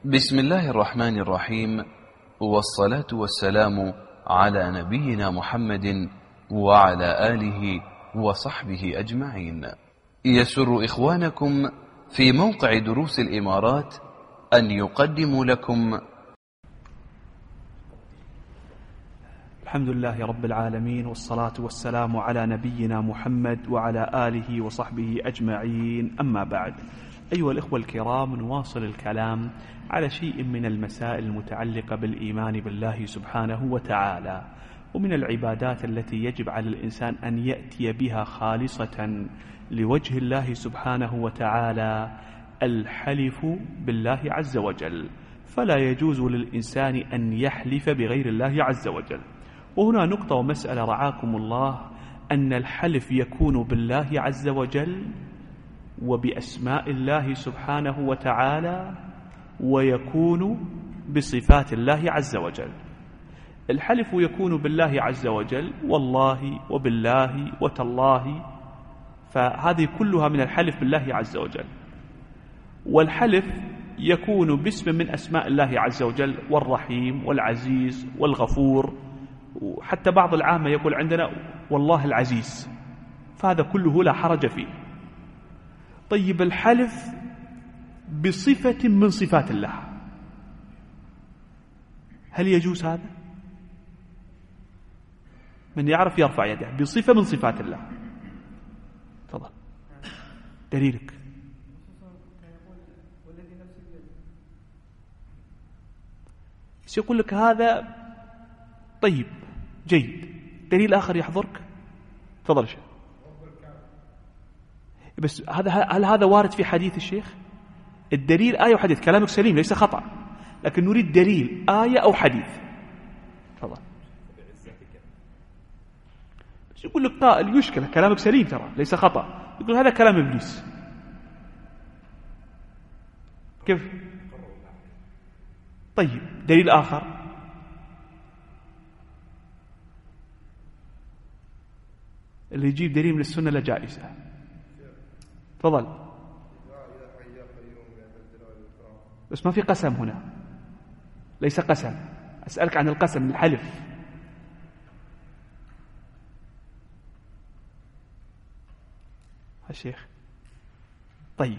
بسم الله الرحمن الرحيم، والصلاة والسلام على نبينا محمد وعلى آله وصحبه أجمعين. يسر إخوانكم في موقع دروس الإمارات أن يقدموا لكم الحمد لله رب العالمين، والصلاة والسلام على نبينا محمد وعلى آله وصحبه أجمعين. أما بعد، أيها الإخوة الكرام، نواصل الكلام على شيء من المسائل المتعلقة بالإيمان بالله سبحانه وتعالى، ومن العبادات التي يجب على الإنسان أن يأتي بها خالصة لوجه الله سبحانه وتعالى الحلف بالله عز وجل، فلا يجوز للإنسان أن يحلف بغير الله عز وجل. وهنا نقطة ومسألة رعاكم الله، أن الحلف يكون بالله عز وجل وبأسماء الله سبحانه وتعالى، ويكون بصفات الله عز وجل. الحلف يكون بالله عز وجل، والله وبالله وتالله، فهذه كلها من الحلف بالله عز وجل. والحلف يكون باسم من أسماء الله عز وجل، والرحيم والعزيز والغفور، وحتى بعض العامة يقول عندنا والله العزيز، فهذا كله لا حرج فيه. طيب، الحلف بصفة من صفات الله، هل يجوز هذا؟ من يعرف يرفع يده. بصفة من صفات الله، تفضل دليلك. سيقول لك هذا طيب جيد، دليل آخر يحضرك؟ تفضل شيخ. بس هل هذا وارد في حديث الشيخ؟ الدليل آية وحديث، كلامك سليم ليس خطأ، لكن نريد دليل آية أو حديث. تفضل. بس يقول لك قائل يشكل، كلامك سليم ترى ليس خطأ، يقول هذا كلام إبليس. كيف؟ طيب، دليل آخر. اللي يجيب دليل من السنة لا جائزة. تفضل. بس ما في قسم هنا، ليس قسم. أسألك عن القسم، الحلف. الشيخ طيب،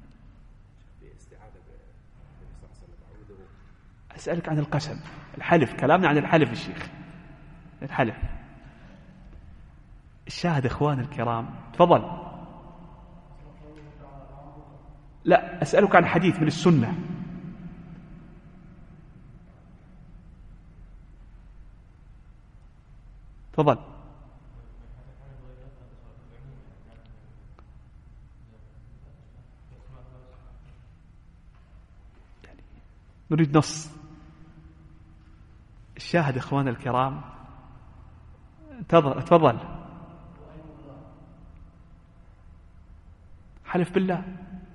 أسألك عن القسم، الحلف، كلامنا عن الحلف الشيخ، الحلف. الشاهد إخوان الكرام، تفضل. لا، أسألك عن حديث من السنة. تفضل. نريد نص. الشاهد إخوان الكرام، تفضل. حلف بالله.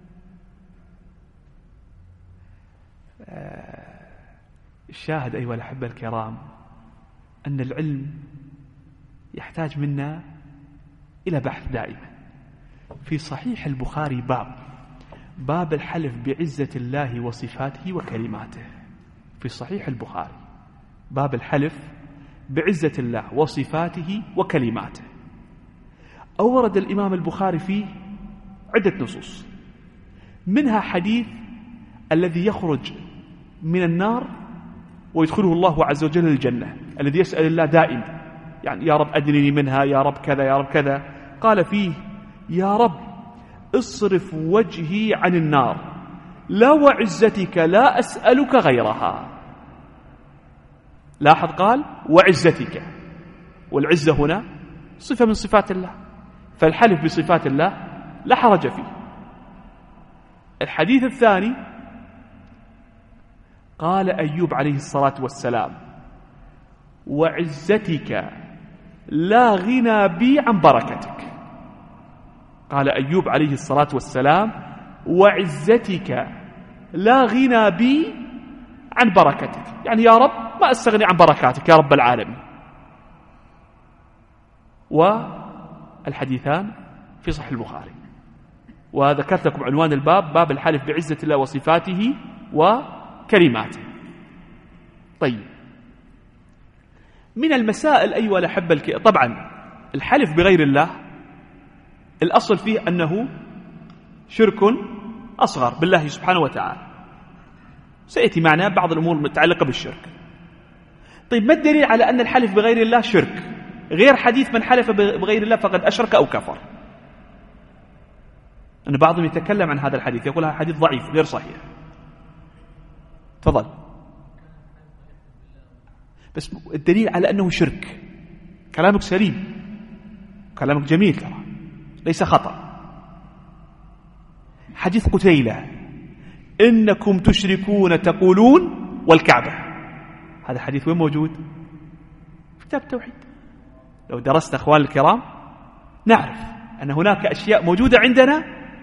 الشاهد أيها الأحبة الكرام، أن العلم يحتاج منا إلى بحث دائما. في صحيح البخاري باب الحلف بعزة الله وصفاته وكلماته. في صحيح البخاري باب الحلف بعزة الله وصفاته وكلماته. أورد الإمام البخاري فيه عدة نصوص، منها حديث الذي يخرج من النار ويدخله الله عز وجل الجنة، الذي يسأل الله دائما، يعني يا رب أدنني منها، يا رب كذا، يا رب كذا. قال فيه: يا رب اصرف وجهي عن النار، لا وعزتك لا أسألك غيرها. لاحظ، قال وعزتك، والعزة هنا صفة من صفات الله، فالحلف بصفات الله لا حرج فيه. الحديث الثاني قال أيوب عليه الصلاة والسلام: وعزتك لا غنى بي عن بركتك. قال أيوب عليه الصلاة والسلام: وعزتك لا غنى بي عن بركتك، يعني يا رب ما أستغني عن بركاتك يا رب العالمين. والحديثان في صحيح البخاري. وذكرت لكم عنوان الباب: باب الحلف بعزة الله وصفاته كلمات. طيب، من المسائل أيها الأحبة طبعا الحلف بغير الله الأصل فيه أنه شرك أصغر بالله سبحانه وتعالى، سيأتي معنا بعض الأمور المتعلقة بالشرك. طيب، ما الدليل على أن الحلف بغير الله شرك غير حديث من حلف بغير الله فقد أشرك أو كفر؟ أن بعضهم يتكلم عن هذا الحديث يقول هذا حديث ضعيف غير صحيح. تفضل. بس الدليل على أنه شرك. كلامك سليم، كلامك جميل، ترى ليس خطأ. حديث قتيلة إنكم تشركون تقولون والكعبة، هذا حديث وين موجود؟ في كتاب التوحيد. لو درسنا أخوان الكرام نعرف أن هناك أشياء موجودة عندنا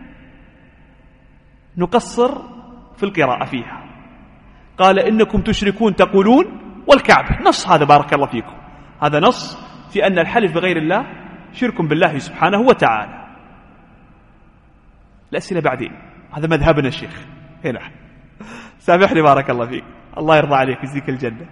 نقصر في القراءة فيها. قال إنكم تشركون تقولون والكعبة، نص هذا بارك الله فيكم، هذا نص في أن الحلف بغير الله شرك بالله سبحانه وتعالى. الأسئلة بعدين، هذا مذهبنا الشيخ هنا. سامحني بارك الله فيك، الله يرضى عليك يجزيك الجنة.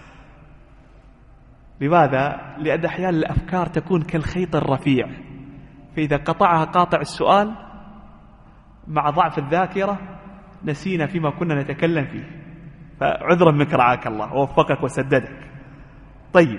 لماذا؟ لأن أحيانا الأفكار تكون كالخيط الرفيع، فإذا قطعها قاطع السؤال مع ضعف الذاكرة نسينا فيما كنا نتكلم فيه، فعذرا منك رعاك الله ووفقك وسددك. طيب،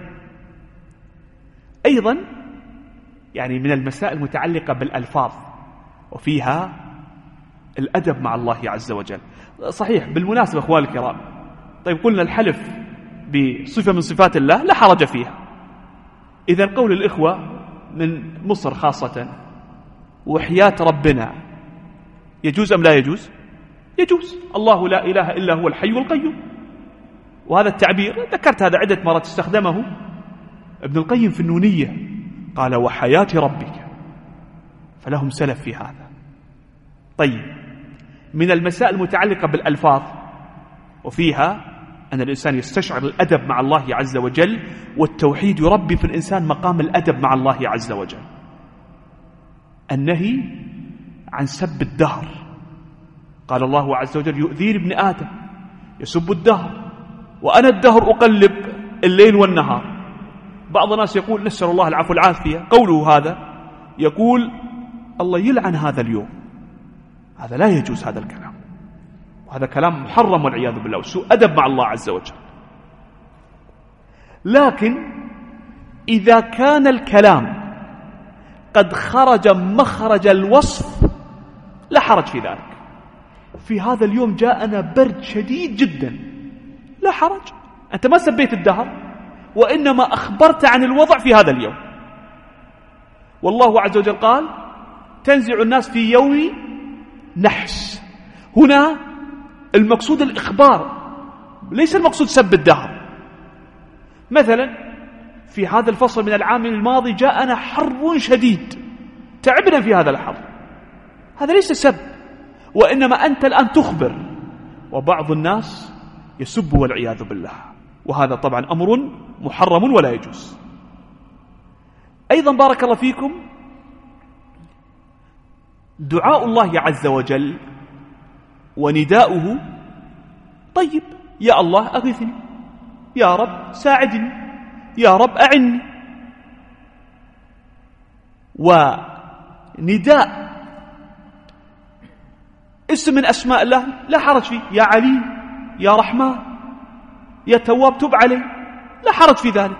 أيضا يعني من المسائل المتعلقة بالألفاظ وفيها الأدب مع الله عز وجل. صحيح، بالمناسبة أخوان الكرام، طيب قلنا الحلف بصفة من صفات الله لا حرج فيها. إذا قول الإخوة من مصر خاصة وحياة ربنا يجوز أم لا يجوز؟ يجوز. الله لا إله إلا هو الحي القيوم، وهذا التعبير ذكرت هذا عدة مرات استخدمه ابن القيم في النونية، قال وحياة ربك، فلهم سلف في هذا. طيب، من المسائل المتعلقة بالألفاظ وفيها أن الإنسان يستشعر الأدب مع الله عز وجل، والتوحيد يربي في الإنسان مقام الأدب مع الله عز وجل. النهي عن سب الدهر، قال الله عز وجل يؤذيني ابن آدم يسب الدهر وأنا الدهر أقلب الليل والنهار. بعض الناس يقول نسأل الله العفو والعافية، قوله هذا يقول الله يلعن هذا اليوم، هذا لا يجوز هذا الكلام، وهذا كلام محرم والعياذ بالله، وسوء أدب مع الله عز وجل. لكن إذا كان الكلام قد خرج مخرج الوصف لا حرج في ذلك. في هذا اليوم جاءنا برد شديد جدا، لا حرج، أنت ما سبيت الدهر وإنما أخبرت عن الوضع في هذا اليوم. والله عز وجل قال تنزع الناس في يوم نحس، هنا المقصود الإخبار، ليس المقصود سب الدهر. مثلا في هذا الفصل من العام الماضي جاءنا حر شديد، تعبنا في هذا الحر، هذا ليس سب، وإنما أنت الآن تخبر، وبعض الناس يسب والعياذ بالله، وهذا طبعا أمر محرم ولا يجوز. أيضا بارك الله فيكم دعاء الله عز وجل ونداؤه، طيب يا الله أغثني، يا رب ساعدني، يا رب أعني. ونداء اسم من أسماء الله لا حرج فيه، يا علي، يا رحمن، يا تواب تب علي، لا حرج في ذلك.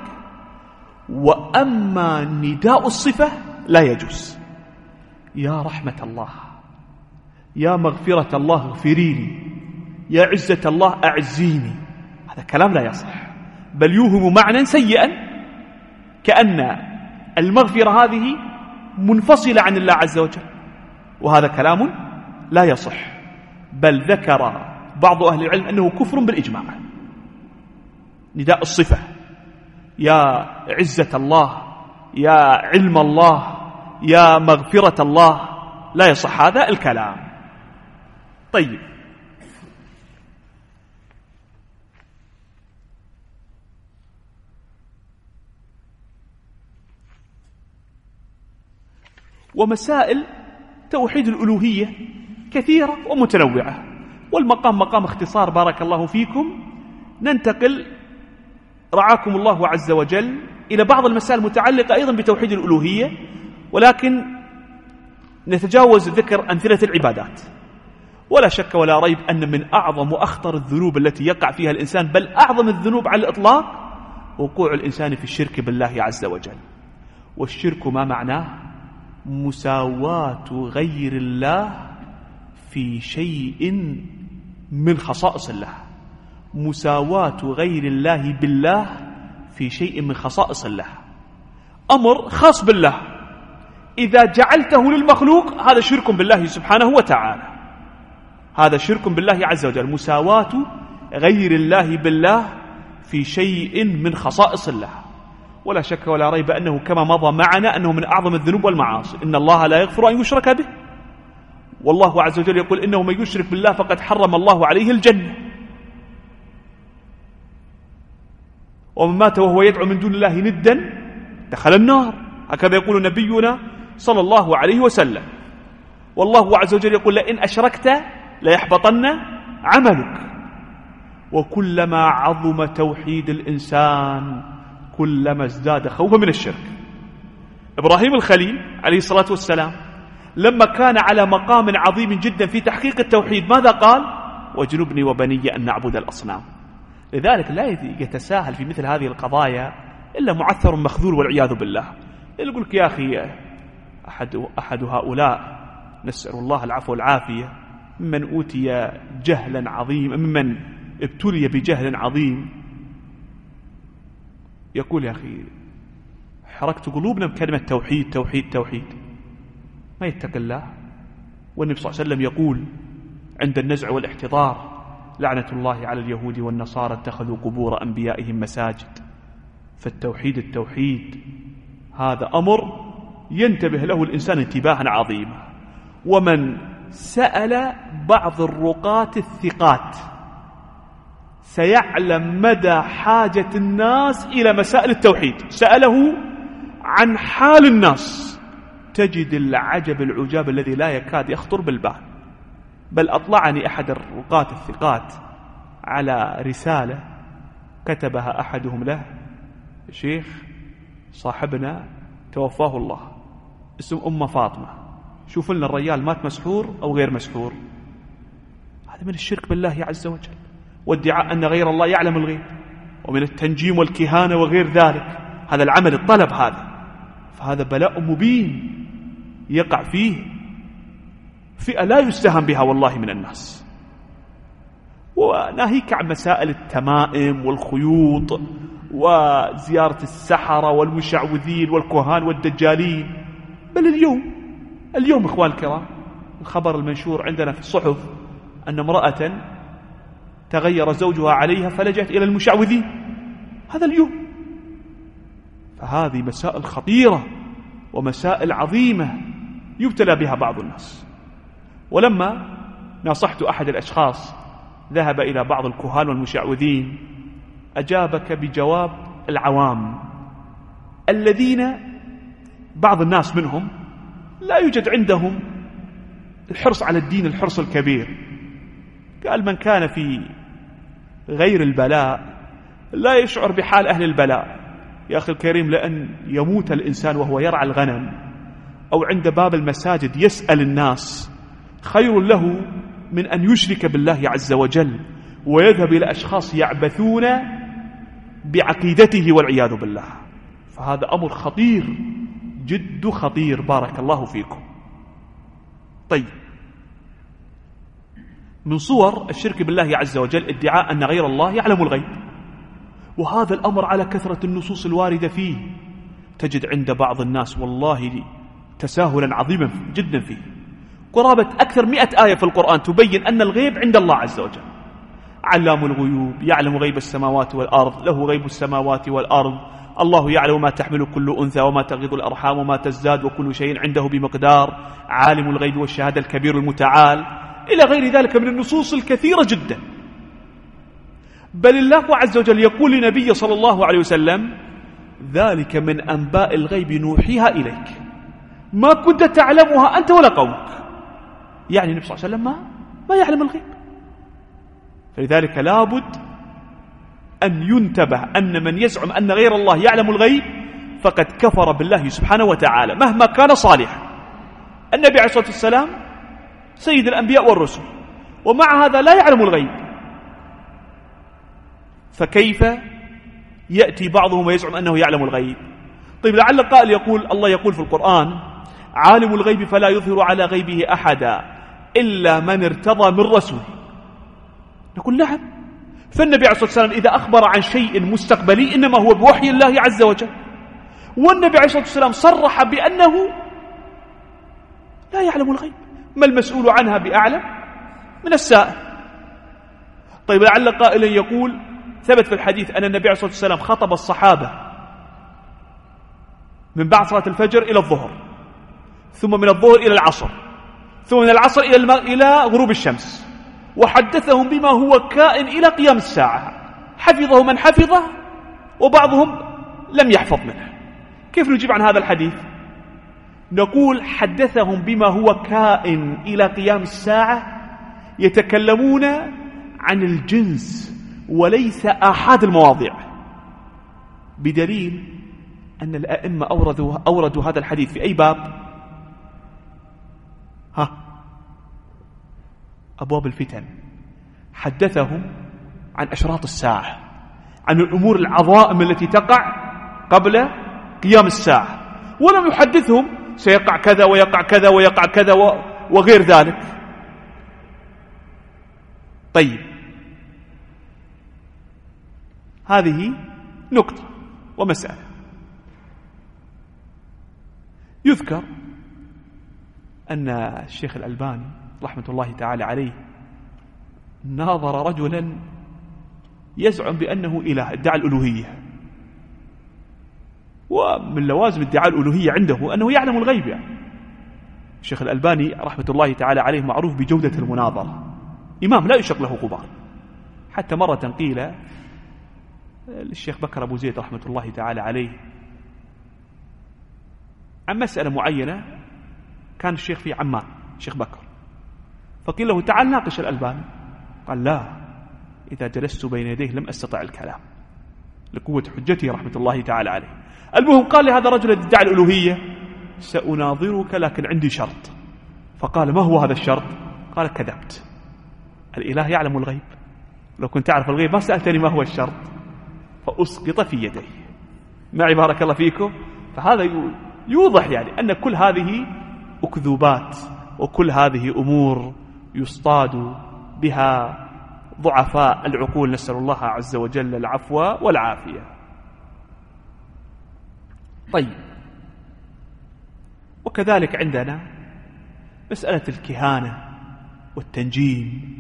وأما نداء الصفة لا يجوز، يا رحمة الله، يا مغفرة الله اغفري لي، يا عزة الله أعزيني، هذا كلام لا يصح، بل يوهم معنى سيئا، كأن المغفرة هذه منفصلة عن الله عز وجل، وهذا كلام لا يصح، بل ذكر بعض أهل العلم أنه كفر بالإجماع. نداء الصفة، يا عزة الله، يا علم الله، يا مغفرة الله، لا يصح هذا الكلام. طيب، ومسائل توحيد الألوهية كثيرة ومتنوعة، والمقام مقام اختصار بارك الله فيكم. ننتقل رعاكم الله عز وجل إلى بعض المسائل المتعلقة أيضا بتوحيد الألوهية، ولكن نتجاوز ذكر أمثلة العبادات. ولا شك ولا ريب أن من أعظم وأخطر الذنوب التي يقع فيها الإنسان، بل أعظم الذنوب على الإطلاق، وقوع الإنسان في الشرك بالله عز وجل. والشرك ما معناه؟ مساواة غير الله في شيء من خصائص الله، مساواة غير الله بالله في شيء من خصائص الله، أمر خاص بالله إذا جعلته للمخلوق هذا شرك بالله سبحانه وتعالى، هذا شرك بالله عز وجل، مساواة غير الله بالله في شيء من خصائص الله. ولا شك ولا ريب أنه كما مضى معنا أنه من أعظم الذنوب والمعاصي. إن الله لا يغفر أن يشرك به، والله عز وجل يقول إنه من يشرك بالله فقد حرم الله عليه الجنة، ومن مات وهو يدعو من دون الله ندا دخل النار، هكذا يقول نبينا صلى الله عليه وسلم. والله عز وجل يقول لئن أشركت ليحبطن عملك. وكلما عظم توحيد الإنسان كلما ازداد خوفا من الشرك. إبراهيم الخليل عليه الصلاة والسلام لما كان على مقام عظيم جدا في تحقيق التوحيد ماذا قال؟ واجنبني وبني أن نعبد الأصنام. لذلك لا يتساهل في مثل هذه القضايا إلا معثر مخذول والعياذ بالله. يقول لك يا أخي أحد هؤلاء نسأل الله العفو والعافية ممن أوتي جهلا عظيما، ممن ابتلي بجهل عظيم، يقول يا أخي حركت قلوبنا بكلمة توحيد توحيد توحيد، ما يتقي الله. والنبي صلى الله عليه وسلم يقول عند النزع والاحتضار لعنة الله على اليهود والنصارى اتخذوا قبور أنبيائهم مساجد. فالتوحيد التوحيد هذا أمر ينتبه له الإنسان انتباها عظيما. ومن سأل بعض الرقاة الثقات سيعلم مدى حاجة الناس إلى مسائل التوحيد، سأله عن حال الناس تجد العجب العجاب الذي لا يكاد يخطر بالبال. بل أطلعني أحد الرقاة الثقات على رسالة كتبها أحدهم له: شيخ صاحبنا توفاه الله اسم أم فاطمة، شوف لنا الرجال مات مسحور أو غير مسحور. هذا من الشرك بالله عز وجل، وادعاء أن غير الله يعلم الغيب، ومن التنجيم والكهانة وغير ذلك. هذا العمل الطلب هذا، فهذا بلاء مبين يقع فيه فئة لا يستهان بها والله من الناس. وناهيك عن مسائل التمائم والخيوط وزيارة السحرة والمشعوذين والكهان والدجالين. بل اليوم إخوان الكرام الخبر المنشور عندنا في الصحف أن امرأة تغير زوجها عليها فلجأت إلى المشعوذين، هذا اليوم. فهذه مسائل خطيرة ومسائل عظيمة يبتلى بها بعض الناس. ولما نصحت أحد الأشخاص ذهب إلى بعض الكهان والمشعوذين أجابك بجواب العوام الذين بعض الناس منهم لا يوجد عندهم الحرص على الدين الحرص الكبير. قال: من كان في غير البلاء لا يشعر بحال أهل البلاء. يا أخي الكريم، لأن يموت الإنسان وهو يرعى الغنم أو عند باب المساجد يسأل الناس خير له من أن يشرك بالله عز وجل ويذهب إلى أشخاص يعبثون بعقيدته والعياذ بالله. فهذا أمر خطير جد خطير بارك الله فيكم. طيب، من صور الشرك بالله عز وجل ادعاء أن غير الله يعلم الغيب، وهذا الأمر على كثرة النصوص الواردة فيه تجد عند بعض الناس والله تساهلا عظيما جدا فيه. قرابة أكثر 100 آية في القرآن تبين أن الغيب عند الله عز وجل. علام الغيوب، يعلم غيب السماوات والأرض، له غيب السماوات والأرض، الله يعلم ما تحمل كل أنثى وما تغيض الأرحام وما تزداد وكل شيء عنده بمقدار، عالم الغيب والشهادة الكبير المتعال، إلى غير ذلك من النصوص الكثيرة جدا. بل الله عز وجل يقول لنبي صلى الله عليه وسلم: ذلك من أنباء الغيب نوحيها إليك ما كنت تعلمها أنت ولا قومك. يعني النبي صلى الله عليه وسلم ما يعلم الغيب، فلذلك لابد أن ينتبه أن من يزعم أن غير الله يعلم الغيب فقد كفر بالله سبحانه وتعالى مهما كان صالحا. النبي عليه الصلاة والسلام سيد الأنبياء والرسل، ومع هذا لا يعلم الغيب، فكيف يأتي بعضهم ويزعم أنه يعلم الغيب؟ طيب لعل قائل يقول الله يقول في القرآن عالم الغيب فلا يظهر على غيبه أحدا إلا من ارتضى من رسول. نقول نعم، فالنبي عليه الصلاة والسلام إذا أخبر عن شيء مستقبلي إنما هو بوحي الله عز وجل، والنبي عليه الصلاة والسلام صرح بأنه لا يعلم الغيب، ما المسؤول عنها بأعلم من السائل. طيب لعل قائل يقول ثبت في الحديث أن النبي عليه الصلاة والسلام خطب الصحابة من بعد صلاة الفجر إلى الظهر، ثم من الظهر إلى العصر، ثم من العصر إلى غروب الشمس، وحدثهم بما هو كائن إلى قيام الساعة، حفظه من حفظه وبعضهم لم يحفظ منه. كيف نجيب عن هذا الحديث؟ نقول حدثهم بما هو كائن إلى قيام الساعة، يتكلمون عن الجنس وليس آحاد المواضيع، بدليل أن الأئمة أوردوا هذا الحديث في أي باب؟ أبواب الفتن. حدثهم عن أشراط الساعة، عن الأمور العظائم التي تقع قبل قيام الساعة، ولم يحدثهم سيقع كذا ويقع كذا ويقع كذا وغير ذلك. طيب هذه نقطة ومسألة. يذكر أن الشيخ الألباني رحمة الله تعالى عليه ناظر رجلا يزعم بأنه إله، ادعى الألوهية، ومن لوازم ادعاء الألوهية عنده أنه يعلم الغيب. يعني الشيخ الألباني رحمة الله تعالى عليه معروف بجودة المناظرة، إمام لا يشق له غبار. حتى مرة قيل للشيخ بكر أبو زيد رحمة الله تعالى عليه عن مسألة معينة، كان الشيخ في عمان الشيخ بكر، فقيل له تعال ناقش الألباني، قال لا، إذا جلست بين يديه لم أستطع الكلام لقوة حجته رحمة الله تعالى عليه. المهم قال لهذا الرجل الذي ادعى الألوهية سأناظرك لكن عندي شرط. فقال ما هو هذا الشرط؟ قال كذبت، الإله يعلم الغيب، لو كنت أعرف الغيب ما سألتني ما هو الشرط، فأسقط في يديه. معي بارك الله فيكم. فهذا يوضح يعني أن كل هذه أكذوبات، وكل هذه أمور يصطاد بها ضعفاء العقول، نسأل الله عز وجل العفو والعافية. طيب وكذلك عندنا مسألة الكهانة والتنجيم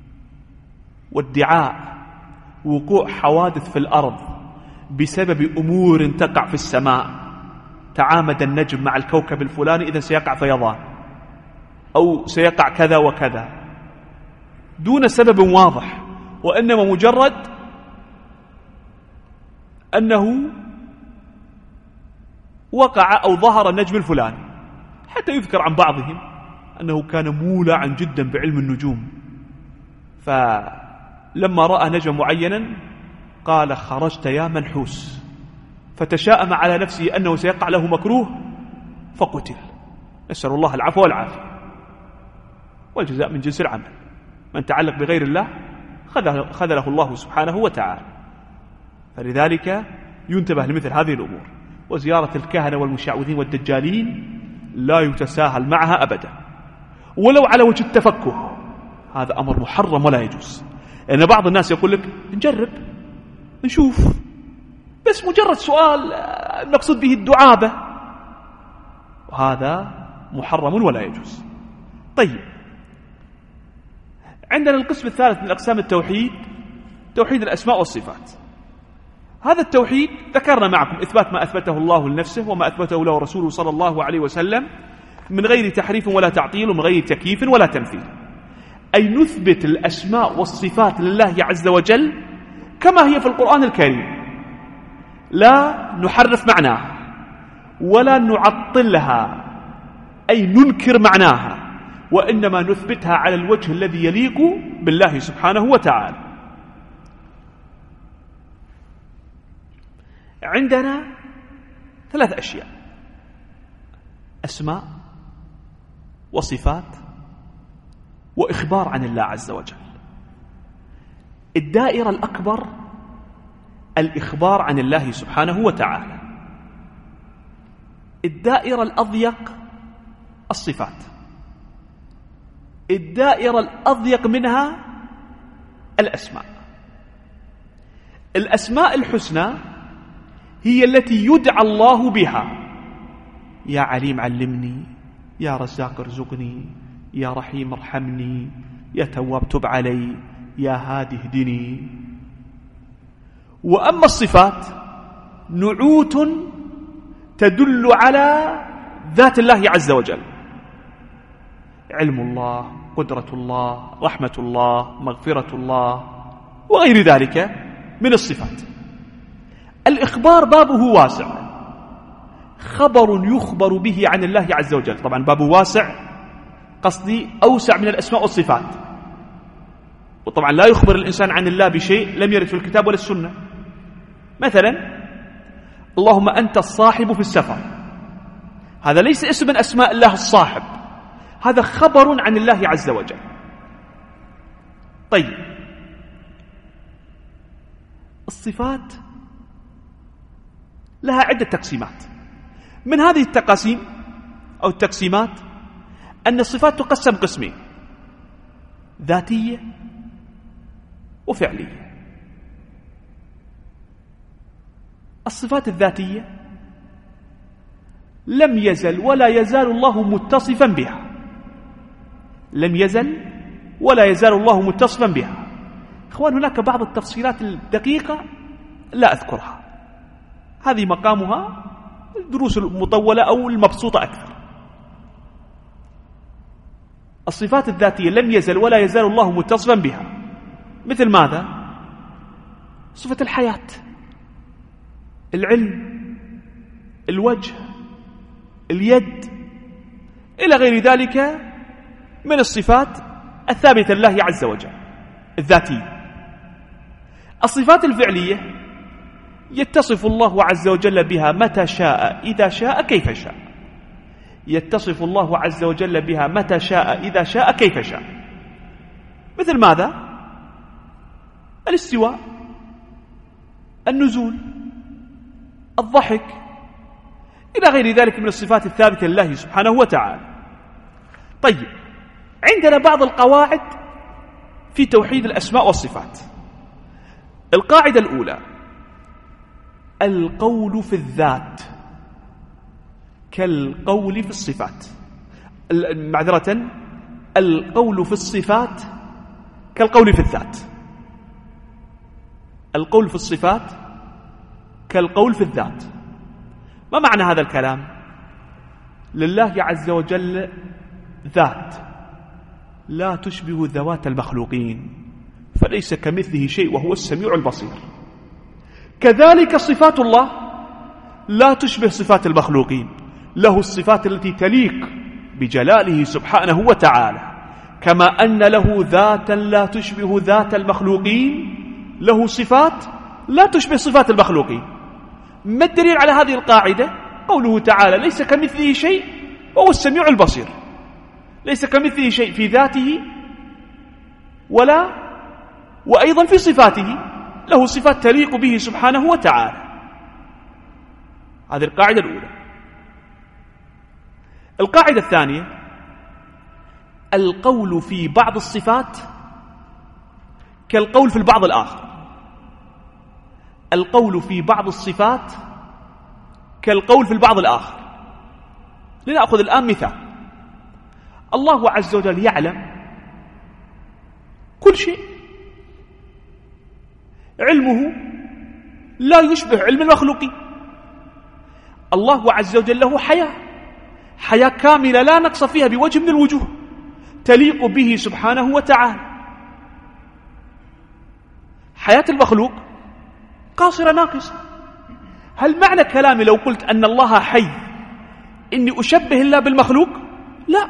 وادعاء وقوع حوادث في الأرض بسبب أمور تقع في السماء، تعامد النجم مع الكوكب الفلاني إذا سيقع فيضان أو سيقع كذا وكذا دون سبب واضح، وإنما مجرد أنه وقع أو ظهر النجم الفلاني. حتى يذكر عن بعضهم أنه كان مولعا جدا بعلم النجوم، فلما رأى نجم معينا قال خرجت يا منحوس، فتشاءم على نفسه أنه سيقع له مكروه فقتل. نسأل الله العفو والعافية، والجزاء من جنس العمل. من تعلق بغير الله خذله الله سبحانه وتعالى. فلذلك ينتبه لمثل هذه الأمور. وزيارة الكهنة والمشعوذين والدجالين لا يتساهل معها أبدا، ولو على وجه التفكه، هذا أمر محرم ولا يجوز. لأن بعض الناس يقول لك نجرب نشوف، بس مجرد سؤال المقصود به الدعابة، وهذا محرم ولا يجوز. طيب عندنا القسم الثالث من أقسام التوحيد، توحيد الأسماء والصفات. هذا التوحيد ذكرنا معكم إثبات ما أثبته الله لنفسه وما أثبته له رسوله صلى الله عليه وسلم من غير تحريف ولا تعطيل ومن غير تكييف ولا تمثيل، أي نثبت الأسماء والصفات لله عز وجل كما هي في القرآن الكريم، لا نحرف معناها ولا نعطلها أي ننكر معناها، وإنما نثبتها على الوجه الذي يليق بالله سبحانه وتعالى. عندنا 3 أشياء: أسماء وصفات وإخبار عن الله عز وجل. الدائرة الأكبر الإخبار عن الله سبحانه وتعالى، الدائرة الأضيق الصفات، الدائرة الأضيق منها الأسماء. الأسماء الحسنى هي التي يدعى الله بها: يا عليم علمني، يا رزاق ارزقني، يا رحيم ارحمني، يا تواب تب علي، يا هادي اهدني. وأما الصفات نعوت تدل على ذات الله عز وجل: علم الله، قدرة الله، رحمة الله، مغفرة الله، وغير ذلك من الصفات. الإخبار بابه واسع، خبر يخبر به عن الله عز وجل. طبعا بابه واسع، قصدي أوسع من الأسماء والصفات. وطبعا لا يخبر الإنسان عن الله بشيء لم يرد في الكتاب ولا السنة. مثلا اللهم أنت الصاحب في السفر، هذا ليس اسم من أسماء الله الصاحب، هذا خبر عن الله عز وجل. طيب، الصفات لها عدة تقسيمات. من هذه التقاسيم أو التقسيمات أن الصفات تقسم قسمين: ذاتية وفعلية. الصفات الذاتية لم يزل ولا يزال الله متصفا بها، لم يزل ولا يزال الله متصفا بها. إخوان، هناك بعض التفصيلات الدقيقة لا أذكرها، هذه مقامها الدروس المطولة أو المبسوطة أكثر. الصفات الذاتية لم يزل ولا يزال الله متصفا بها. مثل ماذا؟ صفة الحياة، العلم، الوجه، اليد، إلى غير ذلك من الصفات الثابتة لله عز وجل الذاتية. الصفات الفعلية يتصف الله عز وجل بها متى شاء، إذا شاء، كيف شاء. يتصف الله عز وجل بها متى شاء، إذا شاء، كيف شاء. مثل ماذا؟ الاستواء، النزول، الضحك، إلى غير ذلك من الصفات الثابتة لله سبحانه وتعالى. طيب، عندنا بعض القواعد في توحيد الأسماء والصفات. القاعدة الأولى: القول في الذات كالقول في الصفات. معذرة، القول في الصفات كالقول في الذات. القول في الصفات كالقول في الذات. ما معنى هذا الكلام؟ لله عز وجل ذات لا تشبه ذوات المخلوقين، فليس كمثله شيء وهو السميع البصير. كذلك صفات الله لا تشبه صفات المخلوقين، له الصفات التي تليق بجلاله سبحانه وتعالى. كما أن له ذاتا لا تشبه ذات المخلوقين، له صفات لا تشبه صفات المخلوقين. ما الدليل على هذه القاعدة؟ قوله تعالى: ليس كمثله شيء وهو السميع البصير. ليس كمثله شيء في ذاته وأيضا في صفاته، له صفات تليق به سبحانه وتعالى. هذه القاعدة الأولى. القاعدة الثانية: القول في بعض الصفات كالقول في البعض الآخر. القول في بعض الصفات كالقول في البعض الآخر. لنأخذ الآن مثال: الله عز وجل يعلم كل شيء، علمه لا يشبه علم المخلوقين. الله عز وجل له حياة كاملة لا نقص فيها بوجه من الوجوه، تليق به سبحانه وتعالى. حياة المخلوق قاصرة ناقصة. هل معنى كلامي لو قلت أن الله حي إني أشبه الله بالمخلوق؟ لا،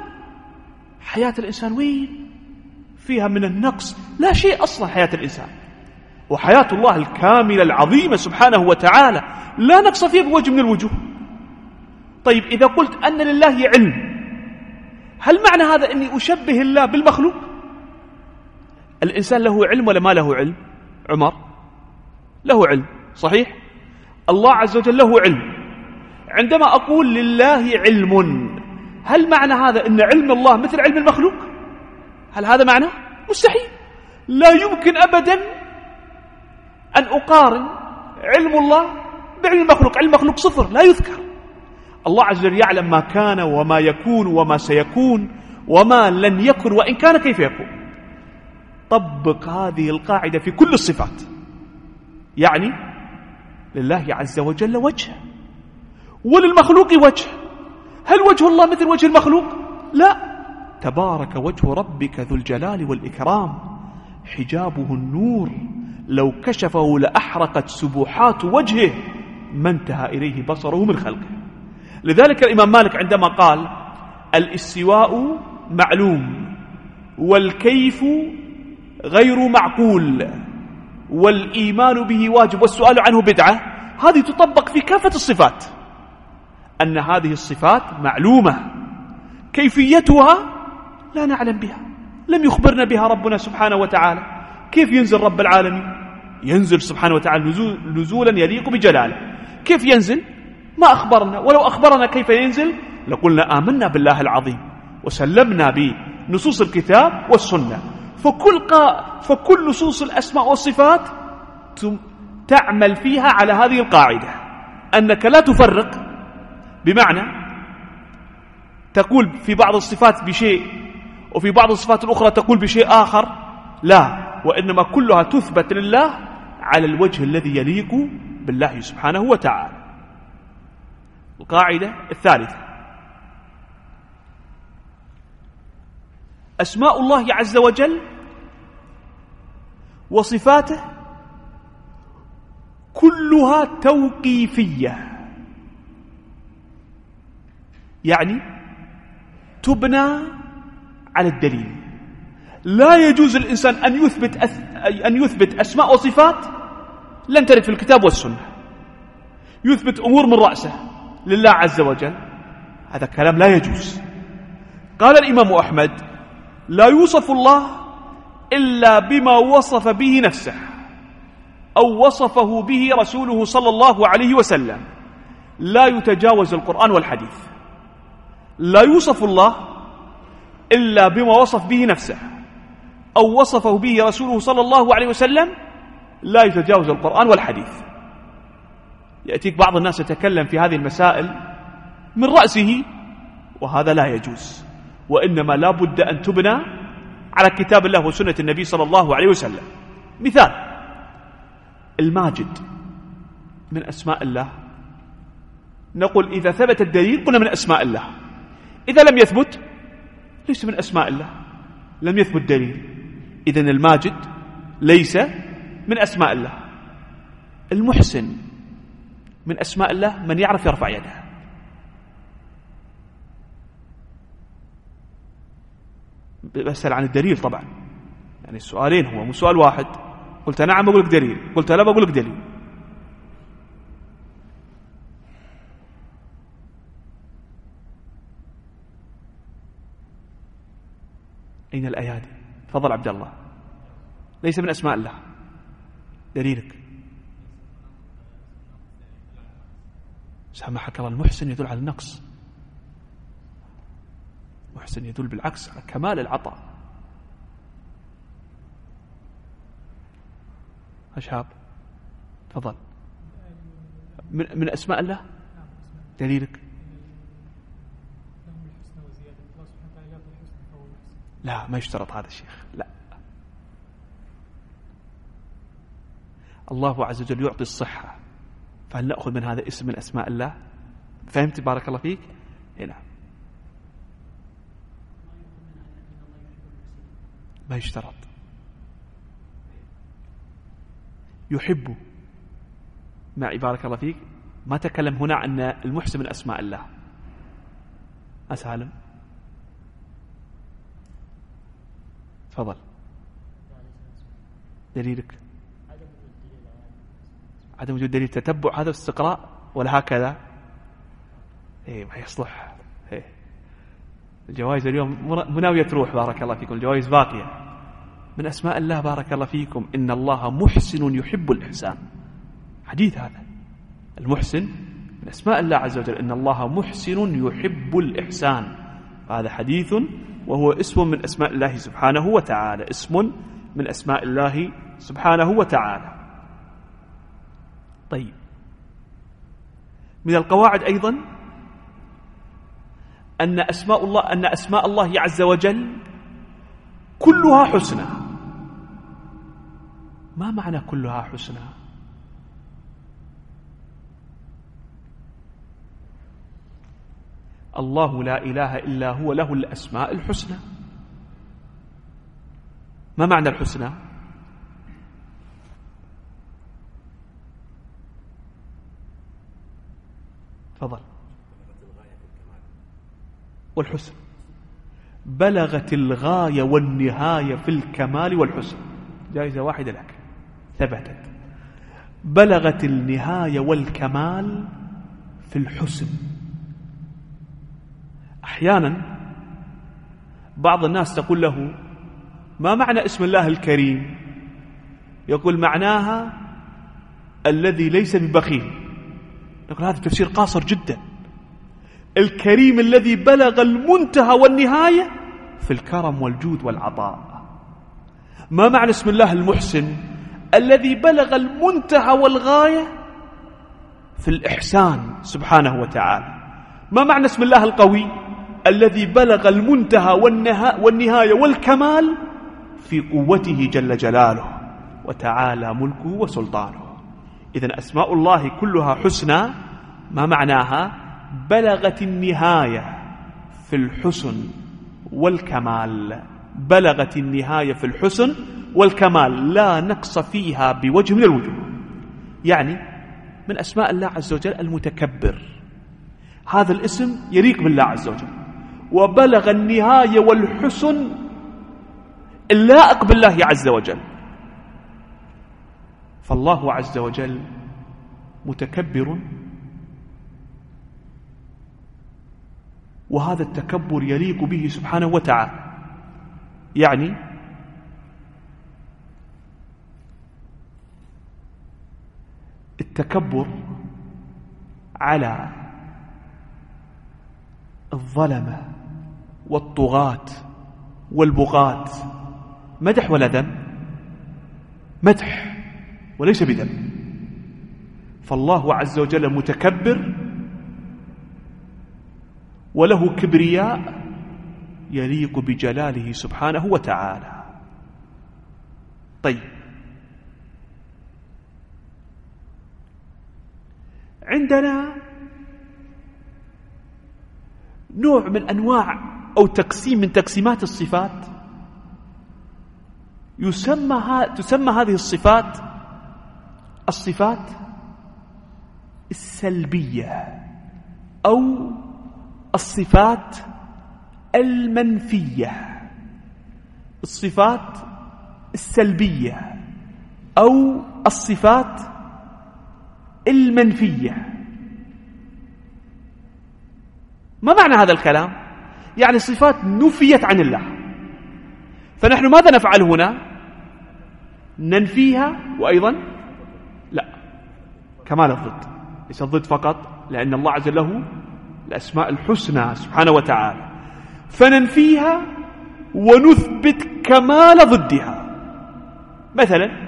حياة الإنسان وين فيها من النقص؟ لا شيء أصلا حياة الإنسان. وحياة الله الكاملة العظيمة سبحانه وتعالى لا نقص فيها بوجه من الوجوه. طيب إذا قلت أن لله علم، هل معنى هذا أني أشبه الله بالمخلوق؟ الإنسان له علم ولا ما له علم؟ عمر له علم صحيح؟ الله عز وجل له علم. عندما أقول لله علم، هل معنى هذا أن علم الله مثل علم المخلوق؟ هل هذا معنى؟ مستحيل. لا يمكن أبدا أن أقارن علم الله بعلم المخلوق. علم المخلوق صفر لا يذكر. الله عز وجل يعلم ما كان وما يكون وما سيكون وما لن يكن وإن كان كيف يكون. طبق هذه القاعدة في كل الصفات. يعني لله عز وجل وجه وللمخلوق وجه. هل وجه الله مثل وجه المخلوق؟ لا. تبارك وجه ربك ذو الجلال والإكرام، حجابه النور، لو كشفه لأحرقت سبحات وجهه ما انتهى إليه بصره من خلقه. لذلك الإمام مالك عندما قال الاستواء معلوم والكيف غير معقول والإيمان به واجب والسؤال عنه بدعة، هذه تطبق في كافة الصفات، أن هذه الصفات معلومة، كيفيتها لا نعلم بها، لم يخبرنا بها ربنا سبحانه وتعالى. كيف ينزل رب العالمين؟ ينزل سبحانه وتعالى نزولا يليق بجلاله. كيف ينزل؟ ما أخبرنا، ولو أخبرنا كيف ينزل لقلنا آمنا بالله العظيم وسلمنا بنصوص الكتاب والسنة. فكل نصوص الأسماء والصفات تعمل فيها على هذه القاعدة، أنك لا تفرق، بمعنى تقول في بعض الصفات بشيء وفي بعض الصفات الأخرى تقول بشيء آخر، لا، وإنما كلها تثبت لله على الوجه الذي يليق بالله سبحانه وتعالى. القاعدة الثالثة: أسماء الله عز وجل وصفاته كلها توقيفية، يعني تبنى على الدليل. لا يجوز الإنسان أن يثبت أسماء وصفات لن ترد في الكتاب والسنة، يثبت أمور من رأسه لله عز وجل، هذا كلام لا يجوز. قال الإمام أحمد: لا يوصف الله إلا بما وصف به نفسه أو وصفه به رسوله صلى الله عليه وسلم، لا يتجاوز القرآن والحديث. لا يوصف الله إلا بما وصف به نفسه أو وصفه به رسوله صلى الله عليه وسلم، لا يتجاوز القرآن والحديث. يأتيك بعض الناس يتكلم في هذه المسائل من رأسه، وهذا لا يجوز، وإنما لا بد أن تبنى على كتاب الله وسنة النبي صلى الله عليه وسلم. مثال: الماجد من أسماء الله، نقول إذا ثبت الدليل قلنا من أسماء الله، إذا لم يثبت ليس من أسماء الله، لم يثبت دليل، إذن الماجد ليس من أسماء الله. المحسن من أسماء الله، من يعرف يرفع يده. بسأل عن الدليل طبعا، يعني السؤالين، هو مو سؤال واحد. قلت نعم بقول لك دليل، قلت لا بقول لك دليل. أين الأيادي؟ تفضل عبد الله. ليس من أسماء الله، دليلك. سامحك الله، المحسن يدل على النقص، محسن يدل بالعكس على كمال العطاء. أشهاب تفضل. من أسماء الله، دليلك. لا، ما يشترط هذا الشيخ، لا. الله عز وجل يعطي الصحة، فهل نأخذ من هذا اسم من أسماء الله؟ فهمت؟ بارك الله فيك. نعم، ما يشترط. يحب معي بارك الله فيك، ما تكلم هنا أن المحسن من أسماء الله. أسالم تفضل، دليلك. عدم وجود دليل تتبع هذا استقراء ولا هكذا؟ ما يصلح. الجوائز اليوم مناوية تروح، بارك الله فيكم، الجوائز باقية. من أسماء الله بارك الله فيكم إن الله محسن يحب الإحسان، حديث هذا. المحسن من أسماء الله عز وجل، إن الله محسن يحب الإحسان، هذا حديث وهو اسم من أسماء الله سبحانه وتعالى، اسم من أسماء الله سبحانه وتعالى. طيب، من القواعد أيضا أن أسماء الله عز وجل كلها حسنى. ما معنى كلها حسنى؟ الله لا إله إلا هو له الأسماء الحسنى. ما معنى الحسنى؟ تفضل. والحسن بلغت الغاية والنهاية في الكمال والحسن، جائزة واحدة لك ثبتت. بلغت النهاية والكمال في الحسن. أحيانا بعض الناس تقول له ما معنى اسم الله الكريم؟ يقول معناها الذي ليس ببخيل. نقول هذا تفسير قاصر جدا. الكريم الذي بلغ المنتهى والنهاية في الكرم والجود والعطاء. ما معنى اسم الله المحسن؟ الذي بلغ المنتهى والغاية في الإحسان سبحانه وتعالى. ما معنى اسم الله القوي؟ الذي بلغ المنتهى والنهاية والكمال في قوته جل جلاله وتعالى ملكه وسلطانه. إذن أسماء الله كلها حسنى. ما معناها؟ بلغت النهاية في الحسن والكمال. بلغت النهاية في الحسن والكمال، لا نقص فيها بوجه من الوجوه. يعني من أسماء الله عز وجل المتكبر، هذا الاسم يليق بالله عز وجل. وبلغ النهاية والحسن اللائق بالله عز وجل. فالله عز وجل متكبر، وهذا التكبر يليق به سبحانه وتعالى. يعني التكبر على الظلمة والطغاة والبغاة مدح ولا ذم؟ مدح وليس بذم. فالله عز وجل متكبر وله كبرياء يليق بجلاله سبحانه وتعالى. طيب، عندنا نوع من أنواع أو تقسيم من تقسيمات الصفات، تسمى هذه الصفات الصفات السلبية أو الصفات المنفية. الصفات السلبية أو الصفات المنفية. ما معنى هذا الكلام؟ يعني صفات نفيت عن الله، فنحن ماذا نفعل هنا؟ ننفيها، وأيضا لا، كمال الضد، ليس الضد فقط، لأن الله عز وجل له الأسماء الحسنى سبحانه وتعالى، فننفيها ونثبت كمال ضدها. مثلا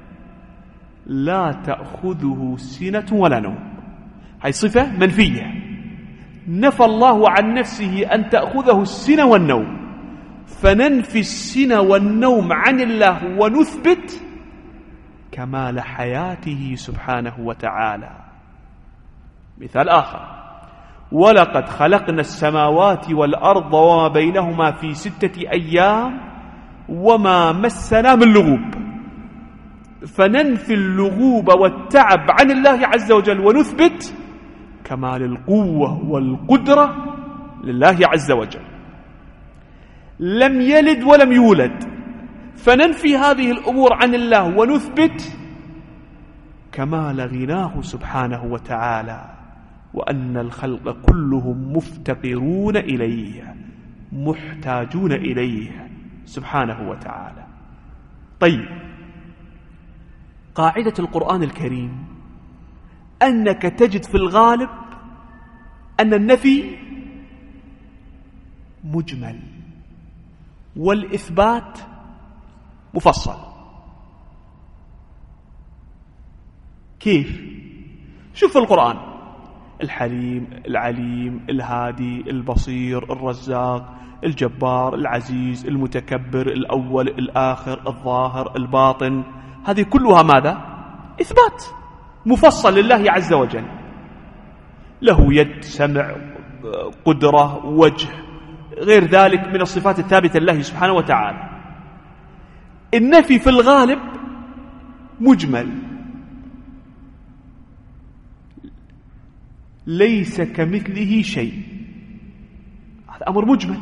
لا تأخذه سنة ولا نوم، هي صفة منفية، نفى الله عن نفسه أن تأخذه السنة والنوم، فننفي السنة والنوم عن الله ونثبت كمال حياته سبحانه وتعالى. مثال آخر: ولقد خلقنا السماوات والأرض وما بينهما في 6 أيام وما مسنا من لغوب، فننفي اللغوب والتعب عن الله عز وجل ونثبت كمال القوة والقدرة لله عز وجل. لم يلد ولم يولد، فننفي هذه الأمور عن الله ونثبت كمال غناه سبحانه وتعالى، وأن الخلق كلهم مفتقرون إليه محتاجون إليه سبحانه وتعالى. طيب، قاعدة القرآن الكريم أنك تجد في الغالب أن النفي مجمل والإثبات مفصل. كيف؟ شوف في القرآن: الحليم، العليم، الهادي، البصير، الرزاق، الجبار، العزيز، المتكبر، الأول، الآخر، الظاهر، الباطن. هذه كلها ماذا؟ إثبات مفصل لله عز وجل. له يد، سمع، قدرة، وجه، غير ذلك من الصفات الثابتة لله سبحانه وتعالى. النفي في الغالب مجمل، ليس كمثله شيء. هذا أمر مجمل.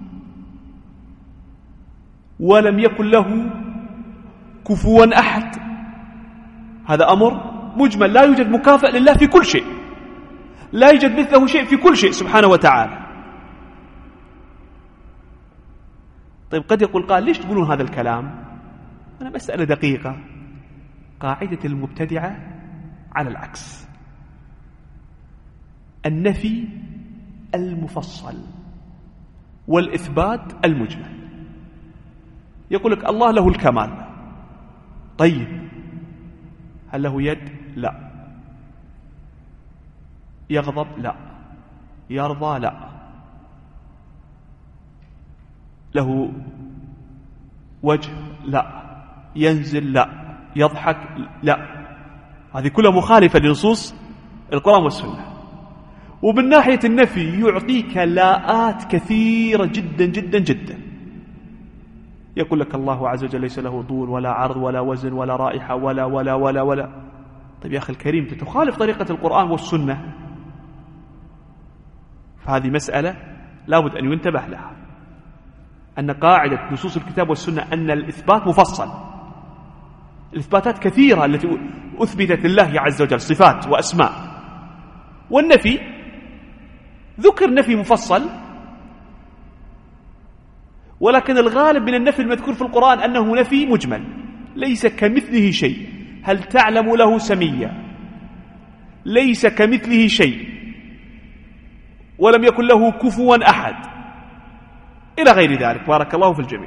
ولم يكن له كفوا أحد، هذا أمر مجمل. لا يوجد مكافأ لله في كل شيء، لا يوجد مثله شيء في كل شيء سبحانه وتعالى. طيب، قد يقول قال: ليش تقولون هذا الكلام؟ أنا مسألة دقيقة. قاعدة المبتدعة على العكس: النفي المفصل والإثبات المجمل. يقول لك الله له الكمال. طيب، هل له يد؟ لا. يغضب؟ لا. يرضى؟ لا. له وجه؟ لا. ينزل؟ لا. يضحك؟ لا. هذه كلها مخالفة لنصوص القرآن والسنة. ومن ناحية النفي يعطيك لاءات كثيرة جدا جدا جدا. يقول لك الله عز وجل ليس له طول ولا عرض ولا وزن ولا رائحة ولا ولا ولا ولا. طيب يا أخي الكريم، تخالف طريقة القرآن والسنة. فهذه مسألة لابد أن ينتبه لها، أن قاعدة نصوص الكتاب والسنة أن الإثبات مفصل. الإثباتات كثيرة التي أثبتت لله عز وجل صفات وأسماء، والنفي ذكر نفي مفصل، ولكن الغالب من النفي المذكور في القرآن أنه نفي مجمل، ليس كمثله شيء. هل تعلم له سميا؟ ليس كمثله شيء، ولم يكن له كفوا أحد، إلى غير ذلك. بارك الله في الجميع.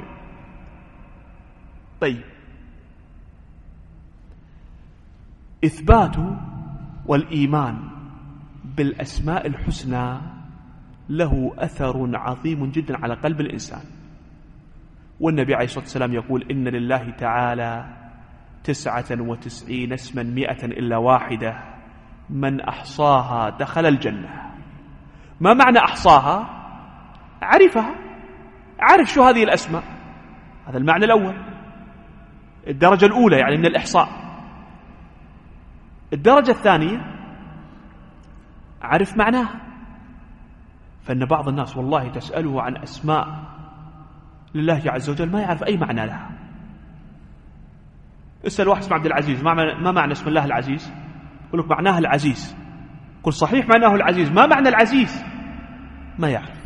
طيب، إثبات والإيمان بالأسماء الحسنى له أثر عظيم جدا على قلب الإنسان. والنبي عليه الصلاة والسلام يقول: إن لله تعالى 99 اسما 100 إلا واحدة، من أحصاها دخل الجنة. ما معنى أحصاها؟ عرفها، عرف شو هذه الأسماء. هذا المعنى الأول، الدرجة الأولى يعني من الإحصاء. الدرجة الثانية عرف معناها. فإن بعض الناس والله تسأله عن أسماء لله عز وجل ما يعرف أي معنى لها. اسأل واحد اسمه عبد العزيز: ما معنى اسم الله العزيز؟ يقول لك معناه العزيز. قل صحيح معناه العزيز، ما معنى العزيز؟ ما يعرف.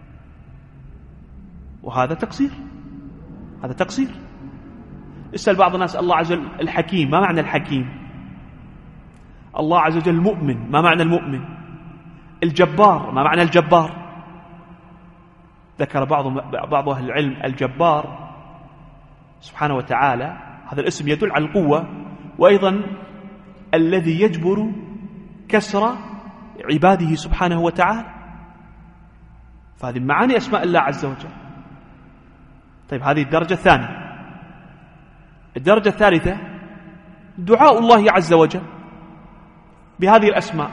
وهذا تقصير، هذا تقصير. اسأل بعض الناس: الله عز وجل الحكيم، ما معنى الحكيم؟ الله عز وجل المؤمن، ما معنى المؤمن؟ الجبار، ما معنى الجبار؟ ذكر بعض أهل العلم الجبار سبحانه وتعالى هذا الاسم يدل على القوة، وأيضا الذي يجبر كسر عباده سبحانه وتعالى. فهذه معاني أسماء الله عز وجل. طيب، هذه الدرجة الثانية. الدرجة الثالثة دعاء الله عز وجل بهذه الأسماء: